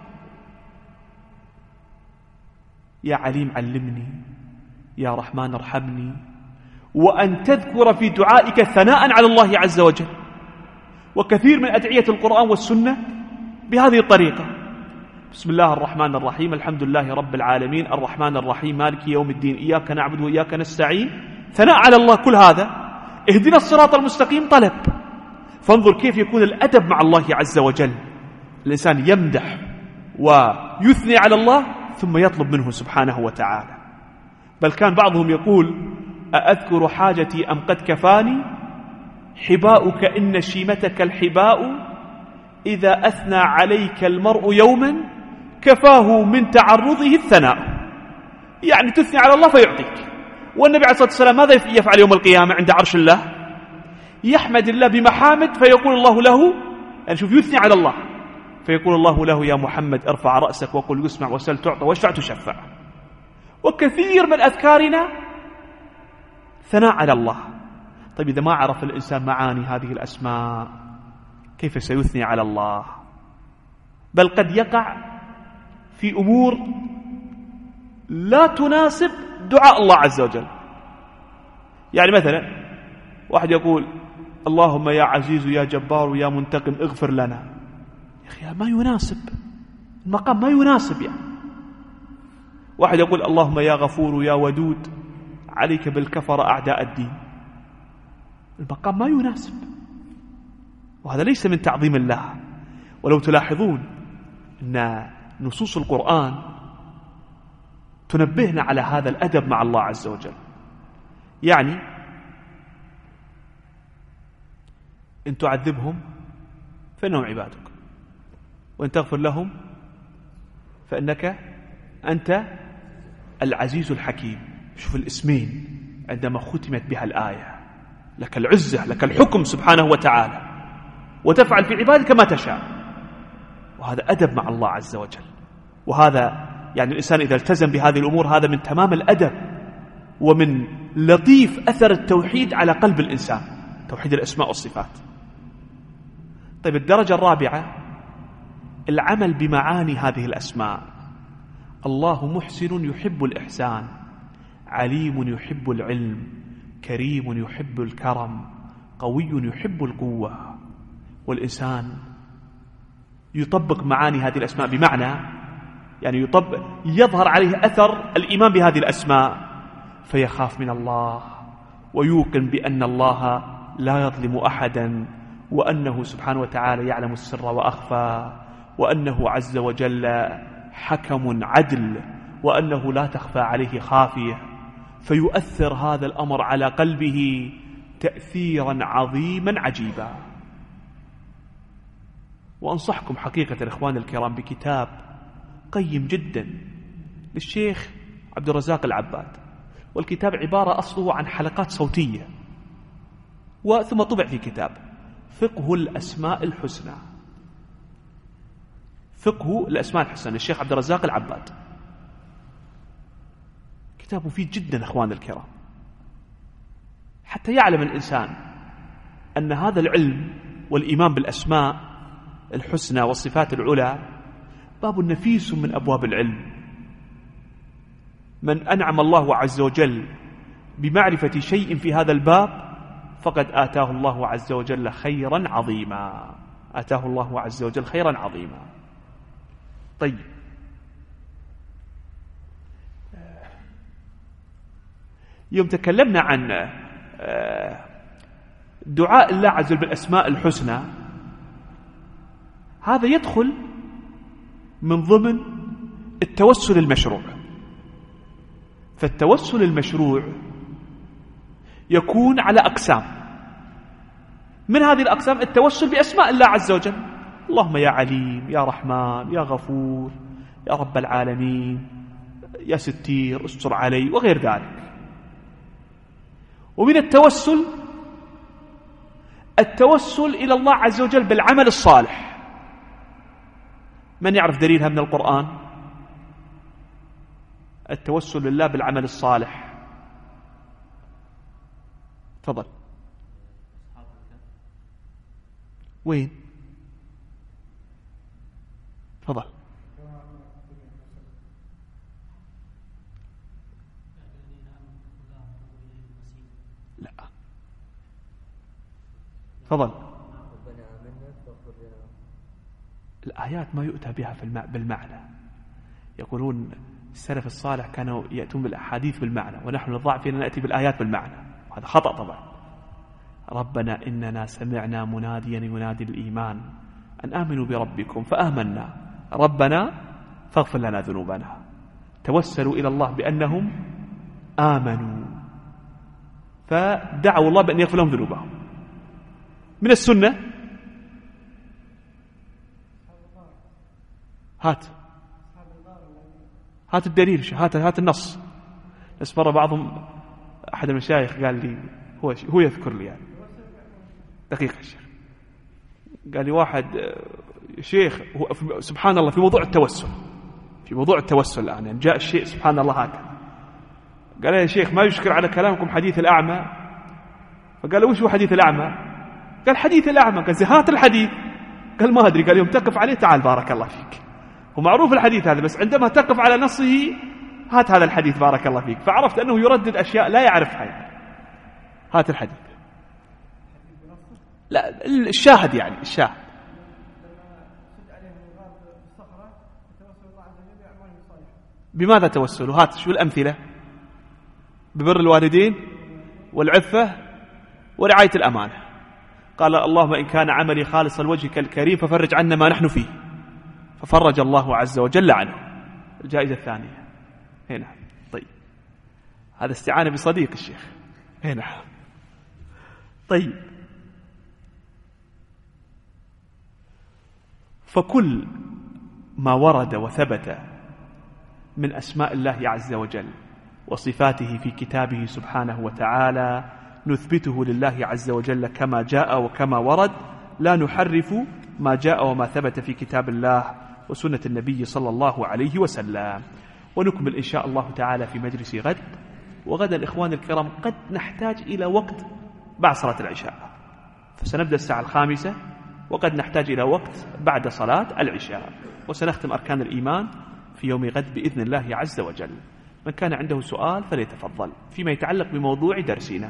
يا عليم علمني، يا رحمن ارحمني. وأن تذكر في دعائك ثناء على الله عز وجل. وكثير من أدعية القرآن والسنة بهذه الطريقة: بسم الله الرحمن الرحيم، الحمد لله رب العالمين، الرحمن الرحيم، مالك يوم الدين، إياك نعبد وإياك نستعين. ثناء على الله. كل هذا اهدنا الصراط المستقيم طلب. فانظر كيف يكون الأدب مع الله عز وجل. الإنسان يمدح ويثني على الله ثم يطلب منه سبحانه وتعالى. بل كان بعضهم يقول: أأذكر حاجتي أم قد كفاني حباؤك إن شيمتك الحباء إذا أثنى عليك المرء يوما كفاه من تعرضه الثناء. يعني تثني على الله فيعطيك. والنبي عليه الصلاة والسلام ماذا يفعل يوم القيامة عند عرش الله؟ يحمد الله بمحامد فيقول الله له، يعني شوف، يثني على الله فيقول الله له: يا محمد ارفع رأسك وقل يسمع وسل تعطى واشفع تشفع. وكثير من أذكارنا ثناء على الله. طيب إذا ما عرف الإنسان معاني هذه الأسماء كيف سيثني على الله؟ بل قد يقع في أمور لا تناسب دعاء الله عز وجل. يعني مثلا واحد يقول: اللهم يا عزيز يا جبار يا منتقم اغفر لنا. يا أخي ما يناسب المقام، ما يناسب. يعني واحد يقول: اللهم يا غفور يا ودود عليك بالكفر أعداء الدين. المقام ما يناسب، وهذا ليس من تعظيم الله. ولو تلاحظون أن نصوص القرآن تنبهنا على هذا الأدب مع الله عز وجل. يعني إن تعذبهم فإنهم عبادك وإن تغفر لهم فإنك أنت العزيز الحكيم. شوف الاسمين عندما ختمت بها الآية: لك العزة، لك الحكم سبحانه وتعالى، وتفعل في عبادك ما تشاء. وهذا أدب مع الله عز وجل. وهذا يعني الإنسان إذا التزم بهذه الأمور هذا من تمام الأدب ومن لطيف أثر التوحيد على قلب الإنسان، توحيد الأسماء والصفات. طيب الدرجة الرابعة العمل بمعاني هذه الأسماء. الله محسن يحب الإحسان، عليم يحب العلم، كريم يحب الكرم، قوي يحب القوة. والإنسان يطبق معاني هذه الأسماء بمعنى، يعني يظهر عليه أثر الإيمان بهذه الأسماء فيخاف من الله ويوقن بأن الله لا يظلم أحدا، وأنه سبحانه وتعالى يعلم السر وأخفى، وأنه عز وجل حكم عدل، وأنه لا تخفى عليه خافية. فيؤثر هذا الأمر على قلبه تأثيرا عظيما عجيبا. وأنصحكم حقيقة إخواني الكرام بكتاب قيم جدا للشيخ عبد الرزاق العباد، والكتاب عبارة أصله عن حلقات صوتية وثم طبع في كتاب فقه الأسماء الحسنى. فقه الأسماء الحسنى للشيخ عبد الرزاق العباد، كتاب مفيد جدا أخواني الكرام، حتى يعلم الإنسان أن هذا العلم والإيمان بالأسماء الحسنى والصفات العلى باب نفيس من أبواب العلم. من أنعم الله عز وجل بمعرفة شيء في هذا الباب فقد آتاه الله عز وجل خيرا عظيما، آتاه الله عز وجل خيرا عظيما. طيب يوم تكلمنا عن دعاء الله عز وجل بالأسماء الحسنى، هذا يدخل من ضمن التوسل المشروع. فالتوسل المشروع يكون على أقسام، من هذه الأقسام التوسل بأسماء الله عز وجل: اللهم يا عليم يا رحمن يا غفور يا رب العالمين يا ستير استر علي وغير ذلك. ومن التوسل إلى الله عز وجل بالعمل الصالح. من يعرف دليلها من القرآن؟ التوسل لله بالعمل الصالح. تفضل. وين؟ تفضل. لا تفضل. الآيات ما يؤتى بها بالمعنى. يقولون السلف الصالح كانوا يأتون بالأحاديث بالمعنى، ونحن الضعفين نأتي بالآيات بالمعنى. هذا خطأ طبعا. ربنا إننا سمعنا مناديا ينادي الإيمان أن آمنوا بربكم فآمنا ربنا فاغفر لنا ذنوبنا. توسلوا إلى الله بأنهم آمنوا فدعوا الله بأن يغفر لهم ذنوبهم. من السنة هات الدليل، هات النص. بس مرة بعضهم أحد المشايخ قال لي هو يذكر لي يعني دقيقة الشيخ، قال لي واحد شيخ سبحان الله في موضوع التوسل الآن يعني جاء الشيء سبحان الله هكذا، قال يا شيخ ما يشكر على كلامكم حديث الأعمى. فقال له وش هو حديث الأعمى؟ قال حديث الأعمى. قال هات الحديث. قال ما أدري. قال يوم تقف عليه تعال بارك الله فيك، هو معروف الحديث هذا بس عندما تقف على نصه هات هذا الحديث بارك الله فيك. فعرفت أنه يردد أشياء لا يعرفها يعني. هات الحديث. لا الشاهد يعني الشاهد. بماذا توسلوا؟ هات شو الأمثلة؟ ببر الوالدين والعفة ورعاية الأمانة. قال اللهم إن كان عملي خالص لوجهك الكريم ففرج عنا ما نحن فيه، ففرج الله عز وجل عنه. الجائزة الثانية هنا. طيب هذا استعانة بصديق الشيخ هنا. طيب فكل ما ورد وثبت من أسماء الله عز وجل وصفاته في كتابه سبحانه وتعالى نثبته لله عز وجل كما جاء وكما ورد، لا نحرف ما جاء وما ثبت في كتاب الله وسنة النبي صلى الله عليه وسلم. ونكمل إن شاء الله تعالى في مجلس غد. وغدا إخوان الكرام قد نحتاج إلى وقت بعد صلاة العشاء، فسنبدأ الساعة 5 وقد نحتاج إلى وقت بعد صلاة العشاء، وسنختم أركان الإيمان في يوم غد بإذن الله عز وجل. من كان عنده سؤال فليتفضل فيما يتعلق بموضوع درسنا.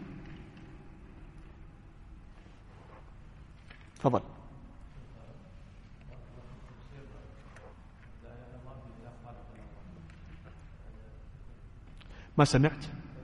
تفضل. ما سمعت؟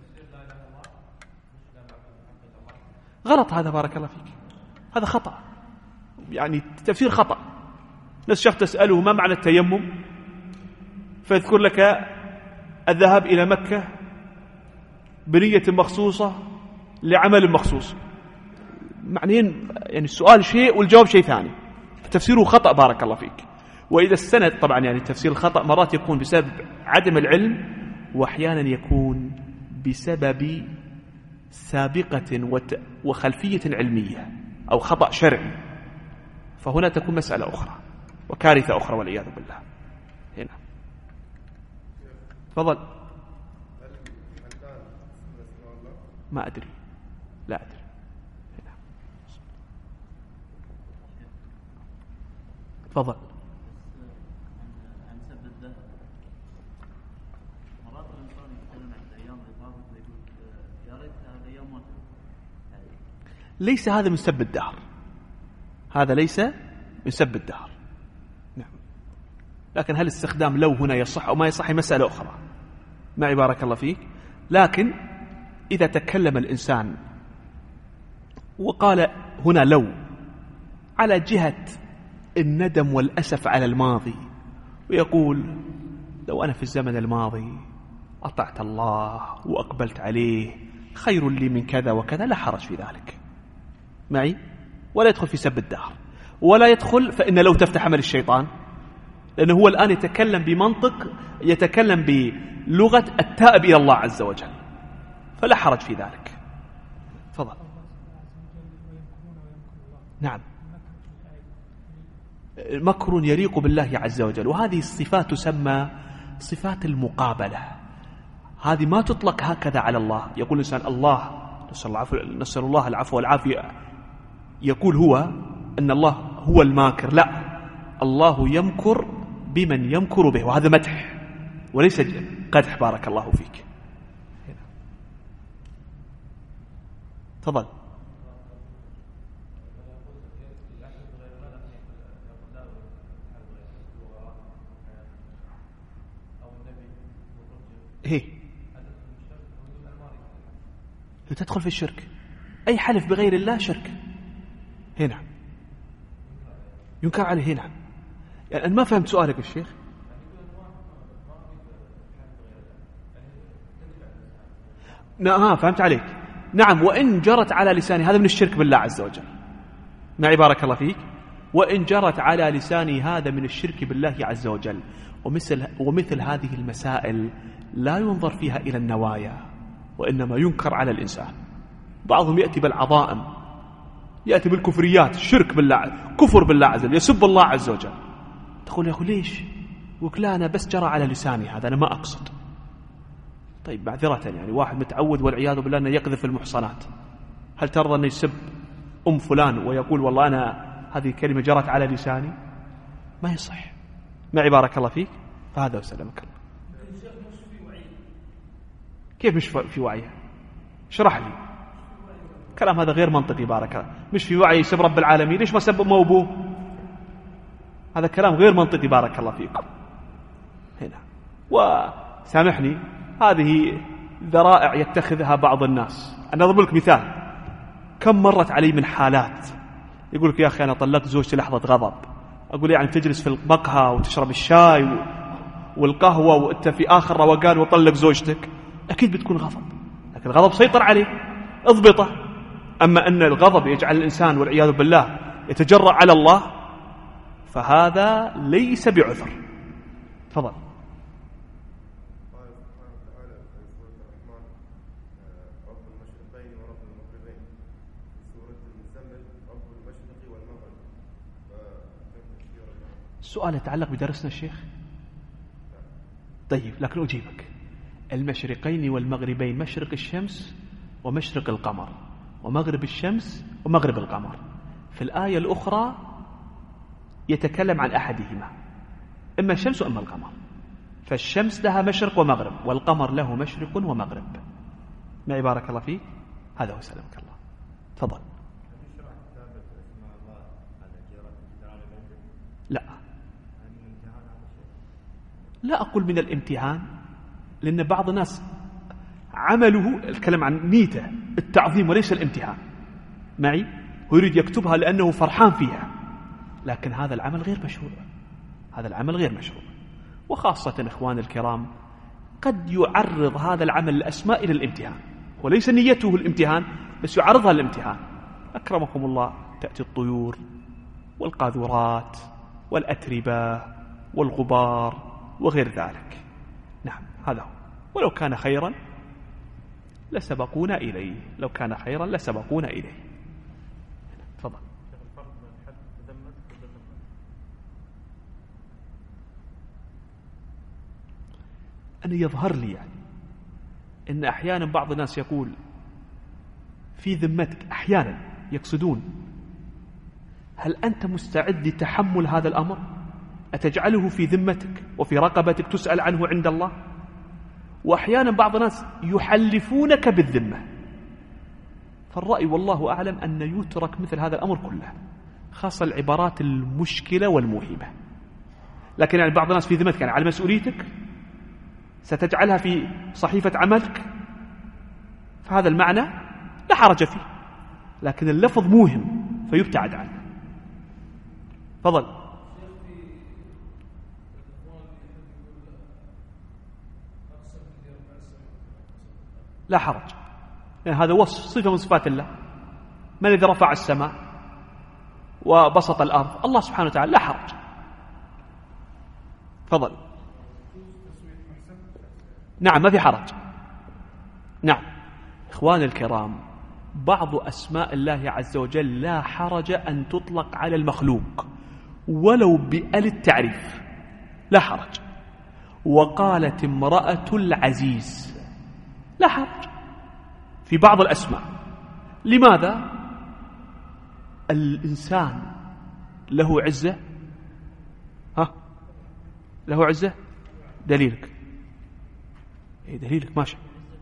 غلط هذا بارك الله فيك، هذا خطأ يعني تفسير خطأ. ناس شخص تسأله ما معنى التيمم فيذكر لك الذهاب إلى مكة بنية مخصوصة لعمل مخصوص، معنيين يعني السؤال شيء والجواب شيء ثاني، تفسيره خطأ بارك الله فيك. وإذا السند طبعا يعني تفسير الخطأ مرات يكون بسبب عدم العلم وأحيانا يكون بسبب سابقة وخلفية علمية أو خطأ شرعي، فهنا تكون مسألة أخرى وكارثة أخرى والعياذ بالله. هنا تفضل. ما أدري، لا أدري. هنا تفضل. ليس هذا من سب الدهر، هذا ليس من سب الدهر. نعم. لكن هل استخدام لو هنا يصح أو ما يصح مسألة أخرى معي بارك الله فيك. لكن إذا تكلم الإنسان وقال هنا لو على جهة الندم والأسف على الماضي، ويقول لو أنا في الزمن الماضي أطعت الله وأقبلت عليه خير لي من كذا وكذا، لا حرج في ذلك معي، ولا يدخل في سب الدهر، ولا يدخل فإن لو تفتح عمل الشيطان، لأنه هو الآن يتكلم بمنطق، يتكلم بلغة التائب إلى الله عز وجل، فلا حرج في ذلك. تفضل. نعم، مكر يليق بالله عز وجل، وهذه الصفات تسمى صفات المقابلة. هذه ما تطلق هكذا على الله. يقول الإنسان الله نسأل الله العفو والعافية، يقول هو أن الله هو الماكر، لا، الله يمكر بمن يمكر به، وهذا مدح وليس قدح بارك الله فيك. تفضل. هي تدخل في الشرك أي حلف بغير الله شرك. هنا ينكر عليه. هنا يعني أنا ما فهمت سؤالك الشيخ. فهمت عليك. نعم، وإن جرت على لساني هذا من الشرك بالله عز وجل. معي بارك الله فيك. وإن جرت على لساني هذا من الشرك بالله عز وجل. ومثل هذه المسائل لا ينظر فيها إلى النوايا، وإنما ينكر على الإنسان. بعضهم يأتي بالعظائم، يأتي بالكفريات، شرك بالله، كفر بالله عز وجل، يسب الله عز وجل. تقول يا أخي ليش؟ وكلا أنا بس جرى على لساني هذا، أنا ما أقصد. طيب معذرة، يعني واحد متعود والعياذ بالله أنه يقذف المحصنات، هل ترضى أن يسب أم فلان ويقول والله أنا هذه كلمة جرت على لساني؟ ما يصح. معي بارك الله فيك. فهذا وسلمك الله. كيف مش في وعيه؟ اشرح لي. كلام هذا غير منطقي. بارك الله. مش في وعي يسب رب العالمين، ليش ما سب أمه وأبوه؟ هذا كلام غير منطقي. بارك الله فيكم. هنا وسامحني، هذه ذرائع يتخذها بعض الناس. أنا أضرب لك مثال. كم مرت علي من حالات يقول لك يا أخي أنا طلقت زوجتي لحظة غضب. أقول يعني تجلس في المقهى وتشرب الشاي والقهوة وأنت في آخر روقان وطلق زوجتك، أكيد بتكون غضب، لكن الغضب سيطر عليه، اضبطه. أما أن الغضب يجعل الإنسان والعياذ بالله يتجرأ على الله، فهذا ليس بعذر. تفضل. السؤال يتعلق بدرسنا الشيخ. طيب لكن أجيبك. المشرقين والمغربين، مشرق الشمس ومشرق القمر، ومغرب الشمس ومغرب القمر. في الآية الأخرى يتكلم عن أحدهما، إما الشمس وإما القمر. فالشمس لها مشرق ومغرب، والقمر له مشرق ومغرب. معي بارك الله فيك. هذا هو سلامك الله. تفضل. لا أقول من الامتحان، لأن بعض الناس عمله الكلام عن نيته التعظيم وليس الامتحان. معي؟ هو يريد يكتبها لأنه فرحان فيها، لكن هذا العمل غير مشروع. هذا العمل غير مشروع. وخاصة إخوان الكرام قد يعرض هذا العمل الأسماء إلى الامتحان، وليس نيته الامتحان بس يعرضها للامتحان. أكرمكم الله، تأتي الطيور والقاذورات والأتربة والغبار وغير ذلك. نعم هذا هو. ولو كان خيرا لسبقونا إليه، لو كان خيرا لسبقونا إليه. تفضل. أنا يظهر لي يعني إن أحيانا بعض الناس يقول في ذمتك، أحيانا يقصدون هل أنت مستعد لتحمل هذا الأمر؟ أتجعله في ذمتك وفي رقبتك تسأل عنه عند الله؟ وأحيانا بعض الناس يحلفونك بالذمة. فالرأي والله أعلم أن يترك مثل هذا الأمر كله، خاصة العبارات المشكلة والموهمة. لكن يعني بعض الناس في ذمتك، يعني على مسؤوليتك، ستجعلها في صحيفة عملك، فهذا المعنى لا حرج فيه، لكن اللفظ موهم فيبتعد عنه. فضل. لا حرج، يعني هذا وصف صفة من صفات الله. من الذي رفع السماء وبسط الأرض؟ الله سبحانه وتعالى، لا حرج. فضل. نعم ما في حرج. نعم إخوان الكرام، بعض أسماء الله عز وجل لا حرج أن تطلق على المخلوق ولو بأل التعريف، لا حرج. وقالت امرأة العزيز، لا حرج في بعض الأسماء. لماذا؟ الإنسان له عزة، له عزة. دليلك إيه؟ دليلك ماشي.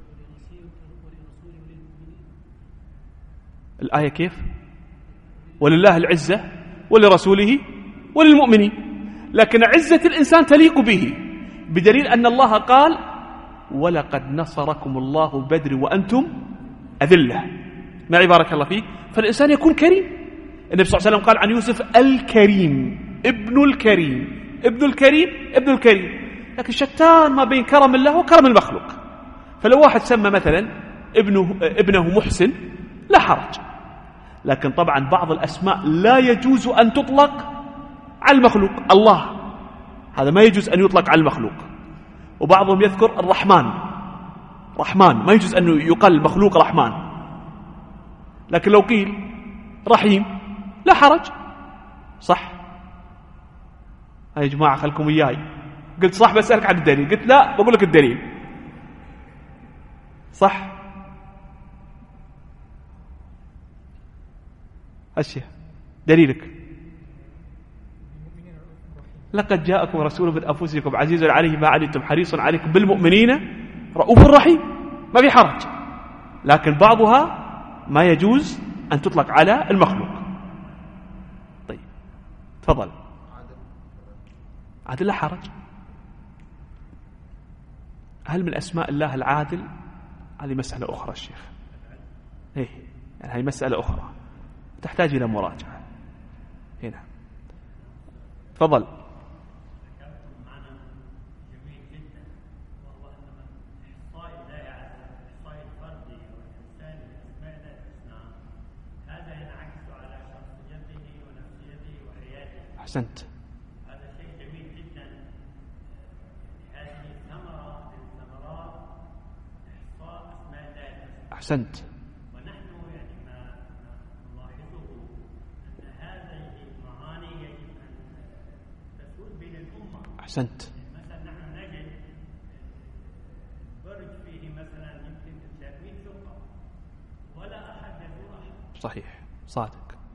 الآية كيف؟ ولله العزة ولرسوله وللمؤمنين. لكن عزة الإنسان تليق به، بدليل أن الله قال ولقد نصركم الله بدر وأنتم أذلة. معي بارك الله فيك. فالإنسان يكون كريم. النبي صلى الله عليه وسلم قال عن يوسف الكريم، ابن الكريم، ابن الكريم، ابن الكريم. لكن شتان ما بين كرم الله وكرم المخلوق. فلو واحد سمى مثلا ابنه محسن لا حرج، لكن طبعا بعض الأسماء لا يجوز أن تطلق على المخلوق. الله هذا ما يجوز أن يطلق على المخلوق. وبعضهم يذكر الرحمن، رحمن ما يجوز أن يقال المخلوق رحمن، لكن لو قيل رحيم لا حرج. صح؟ يا جماعة خلكم إياي. قلت صح بسألك عن الدليل، قلت لا بقول لك الدليل. صح؟ أشياء دليلك. لقد جاءكم رسول من أنفسكم عزيز عليه ما عنتم حريص عليكم بالمؤمنين رؤوف رحيم. ما في حرج، لكن بعضها ما يجوز أن تطلق على المخلوق. طيب تفضل. عادل لا حرج. هل من أسماء الله العادل؟ هذه مسألة أخرى الشيخ. إيه يعني هذه مسألة أخرى تحتاج إلى مراجعة. هنا تفضل. أحسنت. هذا شيء جميل جدا. هذه ثمرة من ثمرات إحصاء أسماء الله. أحسنت. ونحن يعني ما نلاحظه أن هذه المعاني يجب أن تسود بين الأمة. أحسنت. مثلا نحن نجد برج فيه مثلا يمكن 300 شقة ولا أحد يزور أحد. صحيح صادق.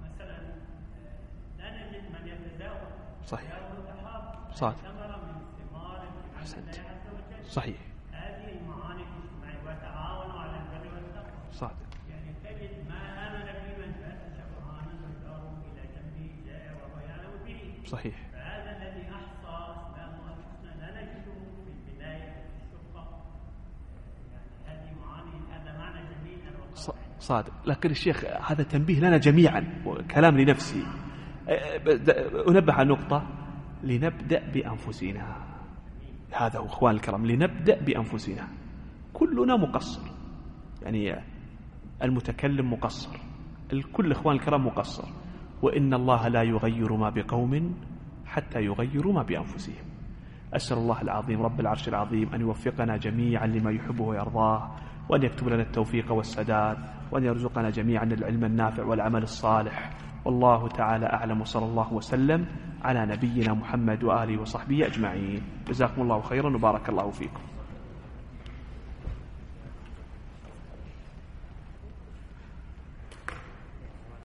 صحيح صادق. أحسنت. صحيح. هذه المعاني الاجتماعية وتعاونوا على البر والتقوى. صادق. يعني تجد ما آمن بمن فات شبعانا وجاره إلى جنبه جائع وهو يعلم به. صحيح. فهذا الذي أحصى أسماءه الحسنى لا نجده في البداية في الشقة. يعني هذه معاني، هذا معنى جميل صادق. لكن الشيخ هذا تنبيه لنا جميعا وكلام لنفسي. أنبه على نقطة، لنبدأ بأنفسنا. هذا هو أخوان الكرام، لنبدأ بأنفسنا. كلنا مقصر، يعني المتكلم مقصر، الكل أخوان الكرام مقصر. وإن الله لا يغير ما بقوم حتى يغيروا ما بأنفسهم. أسأل الله العظيم رب العرش العظيم أن يوفقنا جميعا لما يحبه ويرضاه، وأن يكتب لنا التوفيق والسداد، وأن يرزقنا جميعا العلم النافع والعمل الصالح. والله تعالى أعلم، وصلى الله وسلم على نبينا محمد وآله وصحبه أجمعين. جزاكم الله خيرا وبارك الله فيكم.